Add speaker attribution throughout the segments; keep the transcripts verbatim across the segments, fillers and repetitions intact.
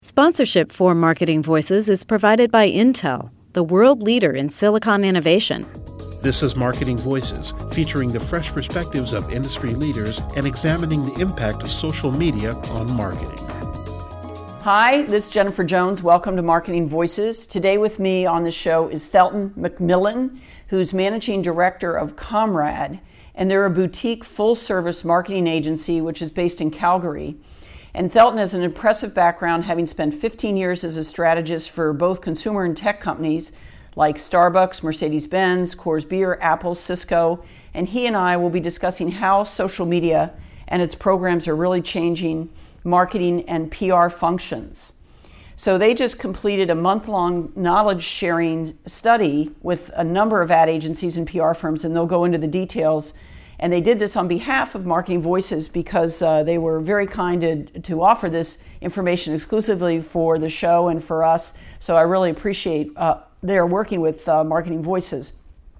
Speaker 1: Sponsorship for Marketing Voices is provided by Intel, the world leader in silicon innovation.
Speaker 2: This is Marketing Voices, featuring the fresh perspectives of industry leaders and examining the impact of social media on marketing.
Speaker 3: Hi, this is Jennifer Jones. Welcome to Marketing Voices. Today with me on the show is Thelton McMillan, who's Managing Director of Comrade, and they're a boutique full-service marketing agency which is based in Calgary. And Thelton has an impressive background, having spent fifteen years as a strategist for both consumer and tech companies like Starbucks, Mercedes-Benz, Coors Beer, Apple, Cisco. And he and I will be discussing how social media and its programs are really changing marketing and P R functions. So they just completed a month-long knowledge-sharing study with a number of ad agencies and P R firms, and they'll go into the details. And they did this on behalf of Marketing Voices because uh, they were very kind to, to offer this information exclusively for the show and for us. So I really appreciate uh, their working with uh, Marketing Voices.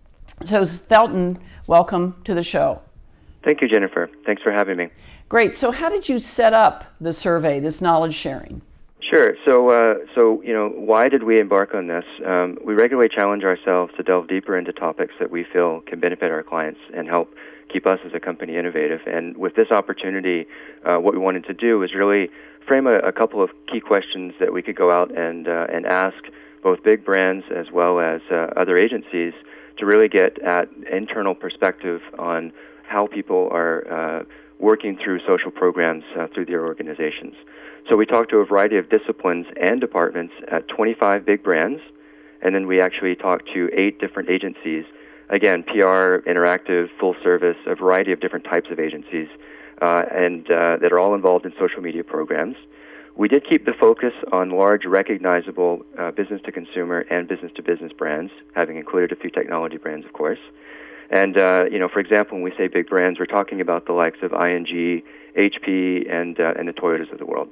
Speaker 3: So Thelton, welcome to the show.
Speaker 4: Thank you, Jennifer. Thanks for having me.
Speaker 3: Great. So how did you set up the survey, this knowledge sharing?
Speaker 4: Sure. So, uh, so you know, why did we embark on this? Um, we regularly challenge ourselves to delve deeper into topics that we feel can benefit our clients and help keep us as a company innovative. And with this opportunity, uh, what we wanted to do was really frame a, a couple of key questions that we could go out and uh, and ask both big brands as well as uh, other agencies to really get at internal perspective on how people are uh, working through social programs uh, through their organizations. So we talked to a variety of disciplines and departments at twenty-five big brands, and then we actually talked to eight different agencies. Again, P R, interactive, full service, a variety of different types of agencies, uh, and uh, that are all involved in social media programs. We did keep the focus on large, recognizable uh, business-to-consumer and business-to-business brands, having included a few technology brands, of course. And, uh, you know, for example, when we say big brands, we're talking about the likes of I N G, H P, and, uh, and the Toyotas of the world.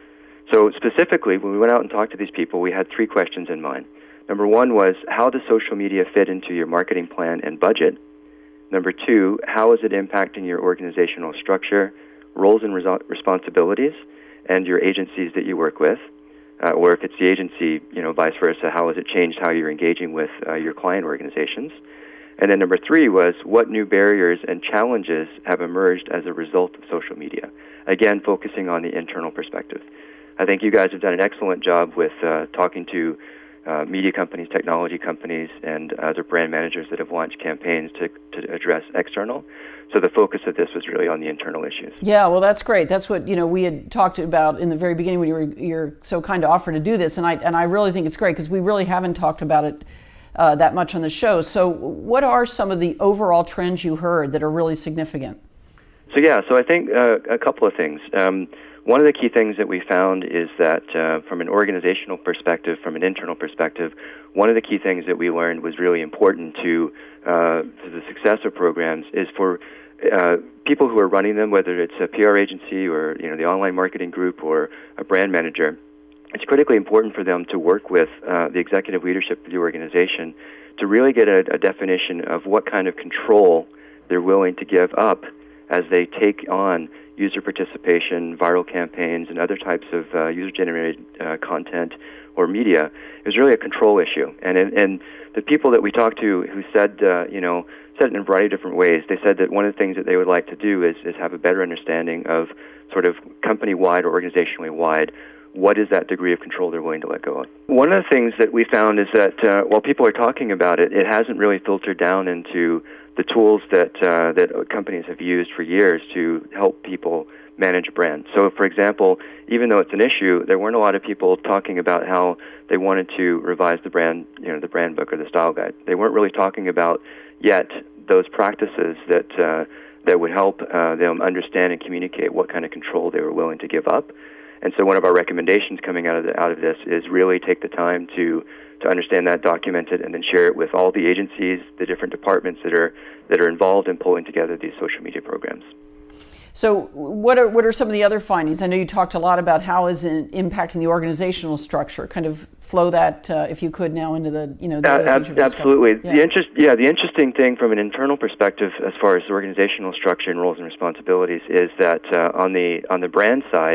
Speaker 4: So specifically, when we went out and talked to these people, we had three questions in mind. Number one was, how does social media fit into your marketing plan and budget? Number two, how is it impacting your organizational structure, roles and res- responsibilities, and your agencies that you work with? Uh, or if it's the agency, you know, vice versa, how has it changed how you're engaging with uh, your client organizations? And then number three was, what new barriers and challenges have emerged as a result of social media? Again, focusing on the internal perspective. I think you guys have done an excellent job with uh, talking to Uh, media companies, technology companies, and other brand managers that have launched campaigns to, to address external. So the focus of this was really on the internal issues.
Speaker 3: Yeah, well, that's great. That's what, you know, we had talked about in the very beginning when you were you're so kind to offer to do this, and I and I really think it's great because we really haven't talked about it uh, that much on the show. So what are some of the overall trends you heard that are really significant?
Speaker 4: So yeah, so I think uh, a couple of things. Um, One of the key things that we found is that uh, from an organizational perspective, from an internal perspective, one of the key things that we learned was really important to, uh, to the success of programs is for uh, people who are running them, whether it's a P R agency or you know the online marketing group or a brand manager, it's critically important for them to work with uh, the executive leadership of the organization to really get a, a definition of what kind of control they're willing to give up as they take on user participation, viral campaigns, and other types of uh, user-generated uh, content or media. It was really a control issue. And and the people that we talked to who said, uh, you know, said it in a variety of different ways. They said that one of the things that they would like to do is, is have a better understanding of sort of company-wide or organizationally wide, what is that degree of control they're willing to let go of. One of the things that we found is that uh, while people are talking about it, it hasn't really filtered down into the tools that uh, that companies have used for years to help people manage brands. So, for example, even though it's an issue, there weren't a lot of people talking about how they wanted to revise the brand, you know, the brand book or the style guide. They weren't really talking about yet those practices that uh, that would help uh, them understand and communicate what kind of control they were willing to give up. And so, one of our recommendations coming out of the, out of this is really take the time to. to understand that, document it, and then share it with all the agencies, the different departments that are that are involved in pulling together these social media programs.
Speaker 3: So what are what are some of the other findings? I know you talked a lot about how is it impacting the organizational structure. Kind of flow that, uh, if you could, now into the you know. The
Speaker 4: uh, ab- absolutely. Yeah. The interest, yeah. The interesting thing from an internal perspective, as far as organizational structure and roles and responsibilities, is that uh, on the on the brand side,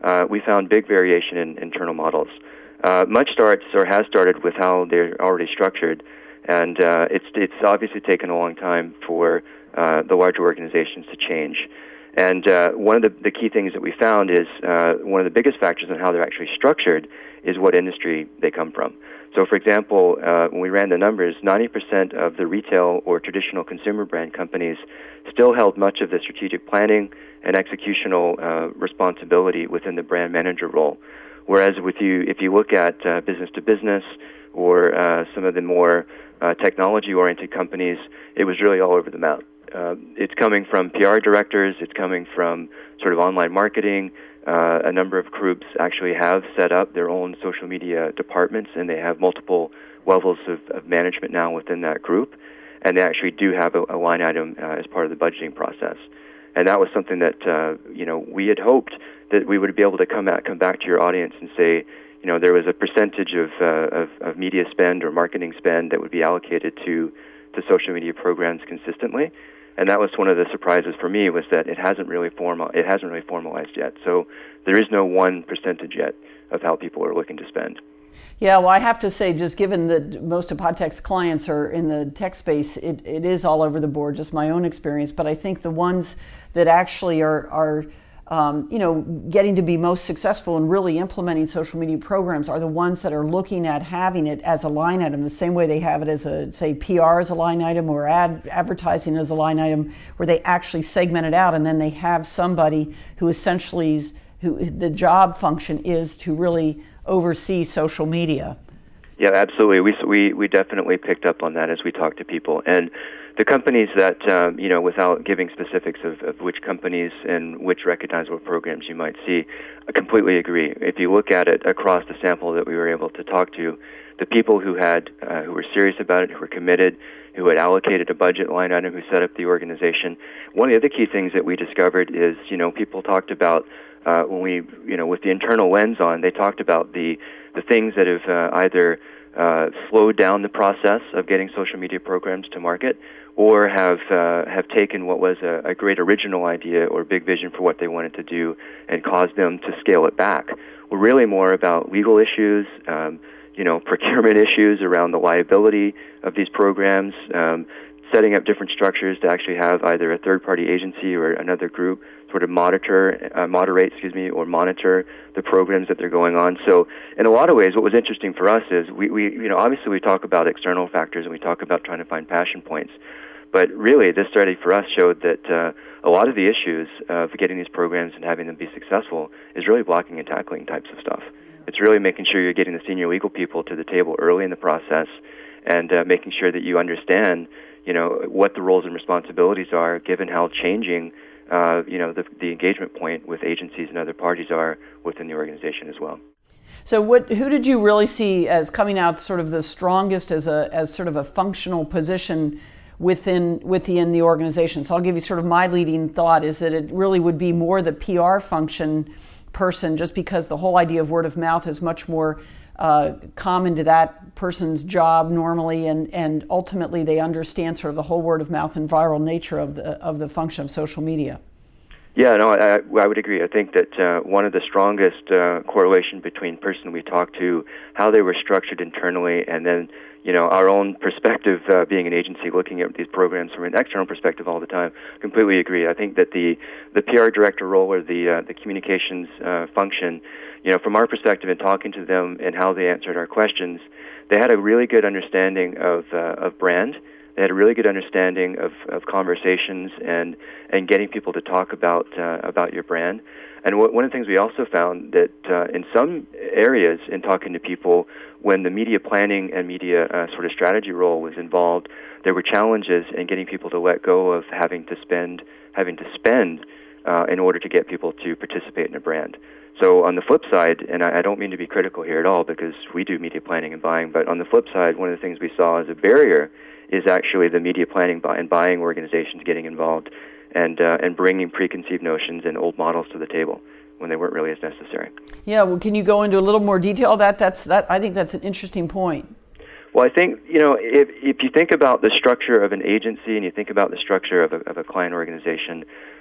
Speaker 4: uh, we found big variation in internal models. Uh, much starts or has started with how they're already structured, and uh, it's it's obviously taken a long time for uh, the larger organizations to change. And uh, one of the, the key things that we found is uh, one of the biggest factors in how they're actually structured is what industry they come from. So, for example, uh, when we ran the numbers, ninety percent of the retail or traditional consumer brand companies still held much of the strategic planning and executional uh, responsibility within the brand manager role. Whereas with you, if you look at uh, business to business or uh, some of the more uh, technology-oriented companies, it was really all over the map. Uh, it's coming from P R directors, it's coming from sort of online marketing. Uh, a number of groups actually have set up their own social media departments, and they have multiple levels of, of management now within that group, and they actually do have a, a line item uh, as part of the budgeting process. And that was something that uh, you know we had hoped that we would be able to come at, come back to your audience and say, you know, there was a percentage of, uh, of of media spend or marketing spend that would be allocated to to social media programs consistently. And that was one of the surprises for me, was that it hasn't really formal it hasn't really formalized yet. So there is no one percentage yet of how people are looking to spend.
Speaker 3: Yeah, well, I have to say, just given that most of Podtech's clients are in the tech space, it, it is all over the board, just my own experience. But I think the ones that actually are, are um, you know, getting to be most successful in really implementing social media programs are the ones that are looking at having it as a line item, the same way they have it as a, say, P R as a line item or ad advertising as a line item, where they actually segment it out, and then they have somebody who essentially is, who the job function is to really oversee social media.
Speaker 4: Yeah, absolutely. We we we definitely picked up on that as we talked to people. And the companies that, um, you know, without giving specifics of, of which companies and which recognizable programs you might see, I completely agree. If you look at it across the sample that we were able to talk to, the people who had, uh, who were serious about it, who were committed, who had allocated a budget line item, who set up the organization, one of the other key things that we discovered is, you know, people talked about, uh, when we, you know, with the internal lens on, they talked about the, the things that have uh, either uh, slowed down the process of getting social media programs to market, or have uh, have taken what was a, a great original idea or big vision for what they wanted to do and caused them to scale it back. We're really more about legal issues, um, you know, procurement issues around the liability of these programs, um, setting up different structures to actually have either a third-party agency or another group sort of monitor, uh, moderate, excuse me, or monitor the programs that they're going on. So, in a lot of ways, what was interesting for us is we, we you know, obviously we talk about external factors and we talk about trying to find passion points. But really, this study for us showed that uh, a lot of the issues of getting these programs and having them be successful is really blocking and tackling types of stuff. It's really making sure you're getting the senior legal people to the table early in the process, and uh, making sure that you understand, you know, what the roles and responsibilities are, given how changing, uh, you know, the, the engagement point with agencies and other parties are within the organization as well.
Speaker 3: So, what? Who did you really see as coming out sort of the strongest as a as sort of a functional position within within the organization? So I'll give you sort of my leading thought is that it really would be more the P R function person, just because the whole idea of word of mouth is much more uh, common to that person's job normally, and, and ultimately they understand sort of the whole word of mouth and viral nature of the of the function of social media.
Speaker 4: Yeah, no, I, I would agree. I think that uh, one of the strongest uh, correlation between person we talked to, how they were structured internally, and then, you know, our own perspective, uh, being an agency looking at these programs from an external perspective all the time, completely agree. I think that the, the P R director role or the uh, the communications uh, function, you know, from our perspective in talking to them and how they answered our questions, they had a really good understanding of uh, of brand. They had a really good understanding of, of conversations and, and getting people to talk about uh, about your brand. And w- one of the things we also found that uh, in some areas in talking to people, when the media planning and media uh, sort of strategy role was involved, there were challenges in getting people to let go of having to spend having to spend uh, in order to get people to participate in a brand. So on the flip side, and I, I don't mean to be critical here at all because we do media planning and buying, but on the flip side, one of the things we saw as a barrier is actually the media planning buy and buying organizations getting involved and uh, and bringing preconceived notions and old models to the table when they weren't really as necessary.
Speaker 3: Yeah, well, can you go into a little more detail? That that's that. I think that's an interesting point.
Speaker 4: Well, I think, you know, if if you think about the structure of an agency and you think about the structure of a, of a client organization,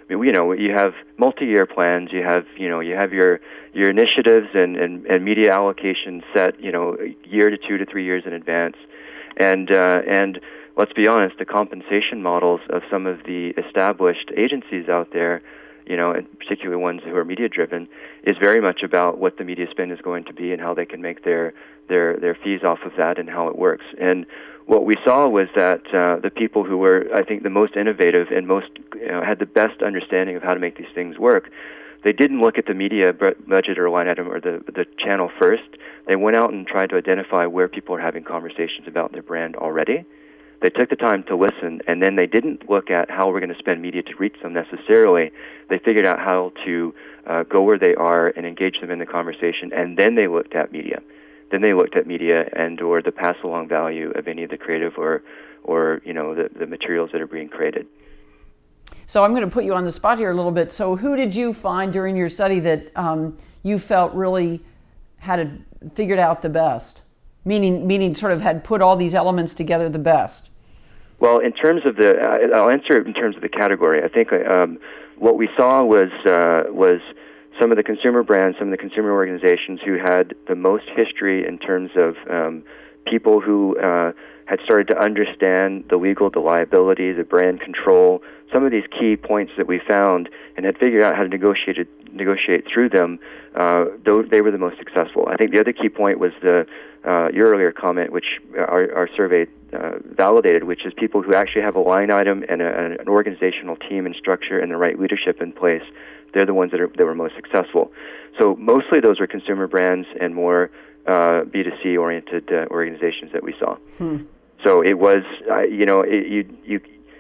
Speaker 4: you know, you have multi-year plans, you have, you know, you have your your initiatives and, and, and media allocation set, you know, a year to two to three years in advance. And uh, and let's be honest, the compensation models of some of the established agencies out there, you know, and particularly ones who are media-driven, is very much about what the media spend is going to be and how they can make their their their fees off of that and how it works. And what we saw was that uh, the people who were, I think, the most innovative and most you know, had the best understanding of how to make these things work, they didn't look at the media budget or line item or the the channel first. They went out and tried to identify where people are having conversations about their brand already. They took the time to listen, and then they didn't look at how we're going to spend media to reach them necessarily. They figured out how to uh, go where they are and engage them in the conversation, and then they looked at media. Then they looked at media and or the pass-along value of any of the creative or, or you know, the, the materials that are being created.
Speaker 3: So I'm going to put you on the spot here a little bit. So who did you find during your study that um, you felt really had it figured out the best? Meaning, meaning sort of had put all these elements together the best?
Speaker 4: Well, in terms of the, I'll answer it in terms of the category. I think um, what we saw was uh, was some of the consumer brands, some of the consumer organizations who had the most history in terms of um, people who uh, had started to understand the legal, the liability, the brand control, some of these key points that we found, and had figured out how to negotiate it, negotiate through them. Uh, those, they were the most successful. I think the other key point was the uh, your earlier comment, which our, our survey uh, validated, which is people who actually have a line item and a, an organizational team and structure and the right leadership in place. They're the ones that, are, that were most successful. So mostly those were consumer brands and more uh, B two C-oriented uh, organizations that we saw. Hmm. So it was, uh, you know, it, you you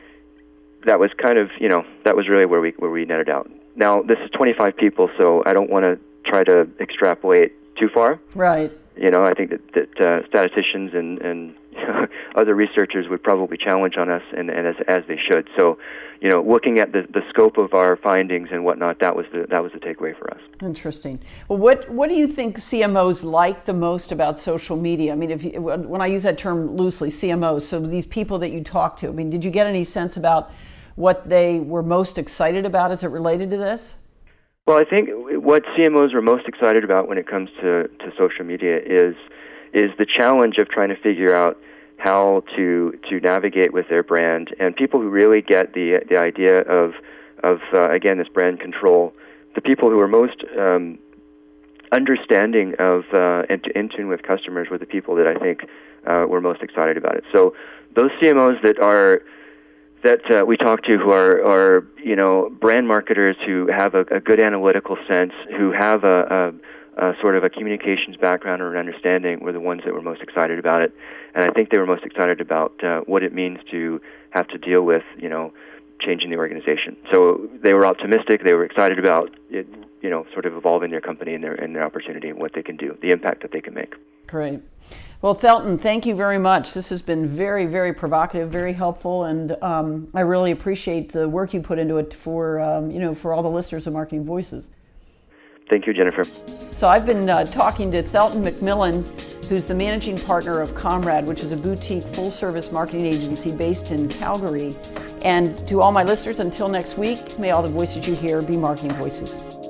Speaker 4: that was kind of, you know, that was really where we where we netted out. Now this is twenty-five people, so I don't want to try to extrapolate too far.
Speaker 3: Right.
Speaker 4: You know, I think that, that uh, statisticians and, and you know, other researchers would probably challenge on us, and, and as as they should. So, you know, looking at the, the scope of our findings and whatnot, that was the that was the takeaway for us.
Speaker 3: Interesting. Well, what what do you think C M Os like the most about social media? I mean, if you, when I use that term loosely, C M Os, so these people that you talk to, I mean, did you get any sense about what they were most excited about as it related to this?
Speaker 4: Well, I think what C M Os are most excited about when it comes to, to social media is is the challenge of trying to figure out how to to navigate with their brand, and people who really get the the idea of of uh, again this brand control. The people who are most um, understanding of uh, and in tune with customers were the people that I think uh, were most excited about it. So those C M Os that are that uh, we talk to who are, are, you know, brand marketers who have a, a good analytical sense, who have a, a, a sort of a communications background or an understanding, were the ones that were most excited about it. And I think they were most excited about uh, what it means to have to deal with, you know, changing the organization. So they were optimistic. They were excited about it, you know, sort of evolving their company and their and their opportunity and what they can do, the impact that they can make.
Speaker 3: Great. Well, Thelton, thank you very much. This has been very, very provocative, very helpful, and um, I really appreciate the work you put into it for, um, you know, for all the listeners of Marketing Voices.
Speaker 4: Thank you, Jennifer.
Speaker 3: So I've been uh, talking to Thelton McMillan, who's the managing partner of Comrade, which is a boutique full-service marketing agency based in Calgary. And to all my listeners, until next week, may all the voices you hear be marketing voices.